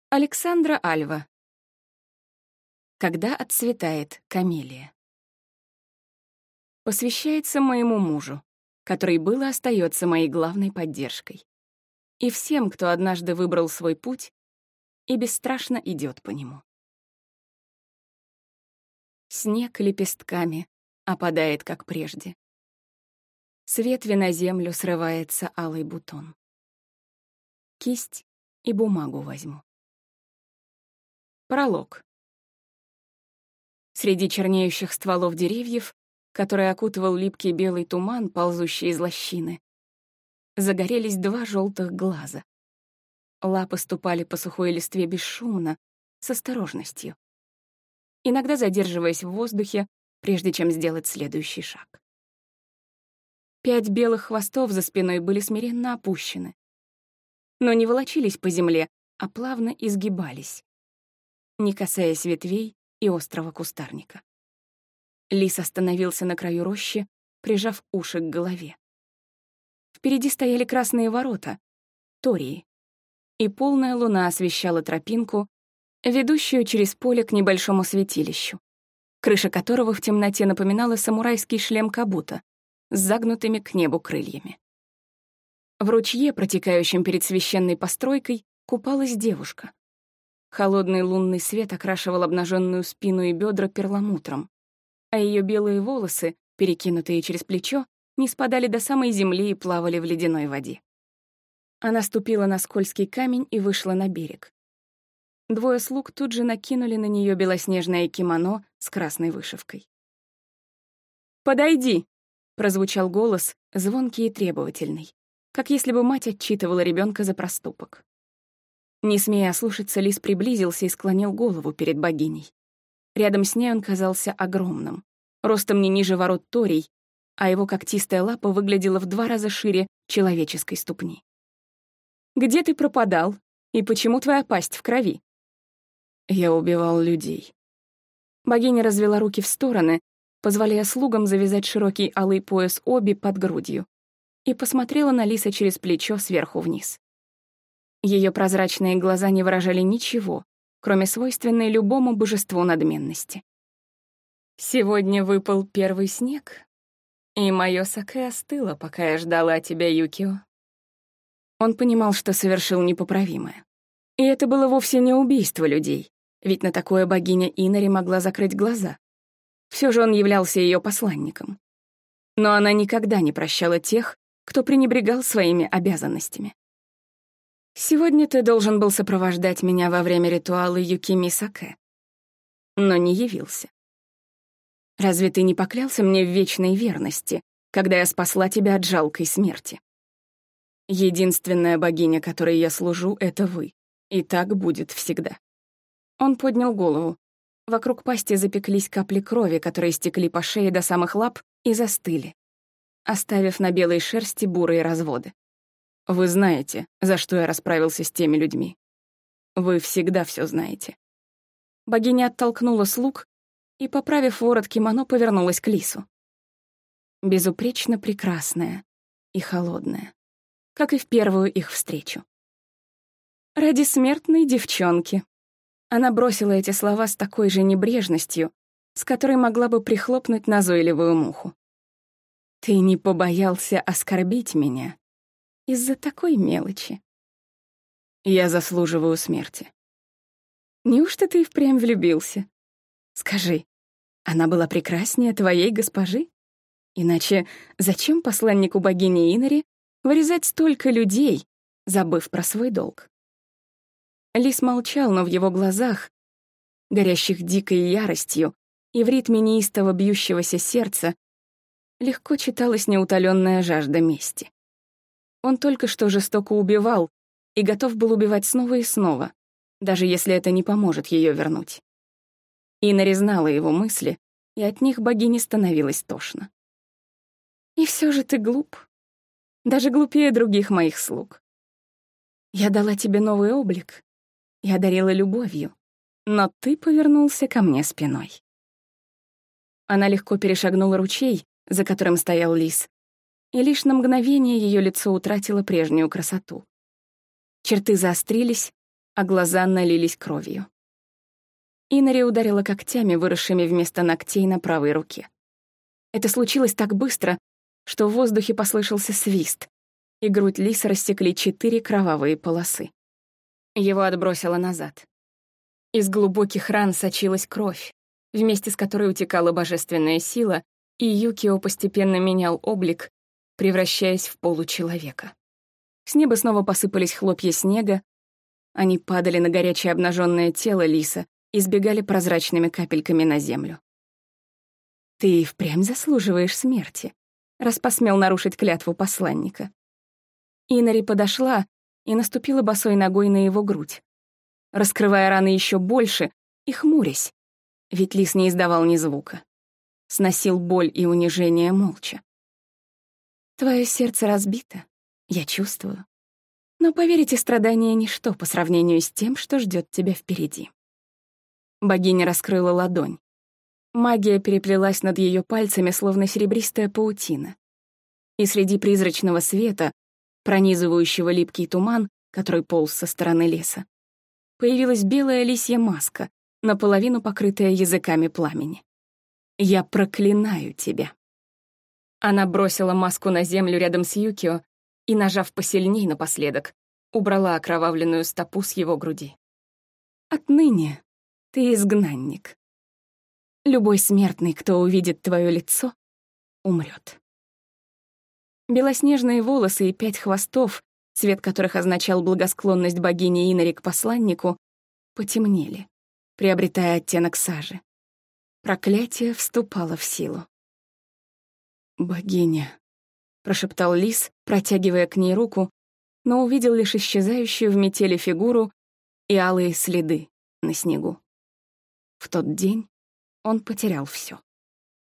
Александра Альва. Когда отцветает камелия. Посвящается моему мужу, который был и остается моей главной поддержкой. И всем, кто однажды выбрал свой путь и бесстрашно идет по нему. Снег лепестками опадает, как прежде. С ветви на землю срывается алый бутон. Кисть и бумагу возьму. Пролог. Среди чернеющих стволов деревьев, который окутывал липкий белый туман, ползущий из лощины, загорелись два желтых глаза. Лапы ступали по сухой листве бесшумно, с осторожностью, иногда задерживаясь в воздухе, прежде чем сделать следующий шаг. 5 белых хвостов за спиной были смиренно опущены, но не волочились по земле, а плавно изгибались, не касаясь ветвей и острого кустарника. Лис остановился на краю рощи, прижав уши к голове. Впереди стояли красные ворота, тории, и полная луна освещала тропинку, ведущую через поле к небольшому святилищу, крыша которого в темноте напоминала самурайский шлем кабута с загнутыми к небу крыльями. В ручье, протекающем перед священной постройкой, купалась девушка. Холодный лунный свет окрашивал обнаженную спину и бедра перламутром, а ее белые волосы, перекинутые через плечо, не спадали до самой земли и плавали в ледяной воде. Она ступила на скользкий камень и вышла на берег. 2 слуг тут же накинули на нее белоснежное кимоно с красной вышивкой. «Подойди!» — прозвучал голос, звонкий и требовательный, как если бы мать отчитывала ребенка за проступок. Не смея ослушаться, лис приблизился и склонил голову перед богиней. Рядом с ней он казался огромным, ростом не ниже ворот торий, а его когтистая лапа выглядела в 2 раза шире человеческой ступни. «Где ты пропадал? И почему твоя пасть в крови?» «Я убивал людей». Богиня развела руки в стороны, позволяя слугам завязать широкий алый пояс оби под грудью, и посмотрела на лиса через плечо сверху вниз. Ее прозрачные глаза не выражали ничего, кроме свойственной любому божеству надменности. «Сегодня выпал первый снег, и моё саке остыло, пока я ждала тебя, Юкио». Он понимал, что совершил непоправимое. И это было вовсе не убийство людей, ведь на такое богиня Инари могла закрыть глаза. Всё же он являлся её посланником. Но она никогда не прощала тех, кто пренебрегал своими обязанностями. «Сегодня ты должен был сопровождать меня во время ритуала Юкими Саке, но не явился. Разве ты не поклялся мне в вечной верности, когда я спасла тебя от жалкой смерти? Единственная богиня, которой я служу, — это вы, и так будет всегда». Он поднял голову. Вокруг пасти запеклись капли крови, которые стекли по шее до самых лап и застыли, оставив на белой шерсти бурые разводы. «Вы знаете, за что я расправился с теми людьми. Вы всегда всё знаете». Богиня оттолкнула слуг и, поправив ворот кимоно, повернулась к лису. Безупречно прекрасная и холодная, как и в первую их встречу. «Ради смертной девчонки». Она бросила эти слова с такой же небрежностью, с которой могла бы прихлопнуть назойливую муху. «Ты не побоялся оскорбить меня из-за такой мелочи». «Я заслуживаю смерти». «Неужто ты и впрямь влюбился? Скажи, она была прекраснее твоей госпожи? Иначе зачем посланнику богини Инари вырезать столько людей, забыв про свой долг?» Лис молчал, но в его глазах, горящих дикой яростью и в ритме неистово бьющегося сердца, легко читалась неутоленная жажда мести. Он только что жестоко убивал и готов был убивать снова и снова, даже если это не поможет ее вернуть. Инари знала его мысли, и от них богине становилось тошно. «И все же ты глуп, даже глупее других моих слуг. Я дала тебе новый облик, я дарила любовью, но ты повернулся ко мне спиной». Она легко перешагнула ручей, за которым стоял лис, и лишь на мгновение ее лицо утратило прежнюю красоту. Черты заострились, а глаза налились кровью. Инари ударила когтями, выросшими вместо ногтей на правой руке. Это случилось так быстро, что в воздухе послышался свист, и грудь лиса рассекли 4 кровавые полосы. Его отбросило назад. Из глубоких ран сочилась кровь, вместе с которой утекала божественная сила, и Юкио постепенно менял облик, превращаясь в получеловека. С неба снова посыпались хлопья снега, они падали на горячее обнаженное тело лиса и сбегали прозрачными капельками на землю. «Ты и впрямь заслуживаешь смерти», раз посмел нарушить клятву посланника. Инари подошла и наступила босой ногой на его грудь, раскрывая раны еще больше и хмурясь, ведь лис не издавал ни звука. Сносил боль и унижение молча. «Твое сердце разбито, я чувствую. Но, поверите, страдания — ничто по сравнению с тем, что ждет тебя впереди». Богиня раскрыла ладонь. Магия переплелась над ее пальцами, словно серебристая паутина. И среди призрачного света, пронизывающего липкий туман, который полз со стороны леса, появилась белая лисья маска, наполовину покрытая языками пламени. «Я проклинаю тебя». Она бросила маску на землю рядом с Юкио и, нажав посильней напоследок, убрала окровавленную стопу с его груди. «Отныне ты изгнанник. Любой смертный, кто увидит твое лицо, умрет». Белоснежные волосы и 5 хвостов, цвет которых означал благосклонность богини Инари к посланнику, потемнели, приобретая оттенок сажи. Проклятие вступало в силу. «Богиня», — прошептал лис, протягивая к ней руку, но увидел лишь исчезающую в метели фигуру и алые следы на снегу. В тот день он потерял все.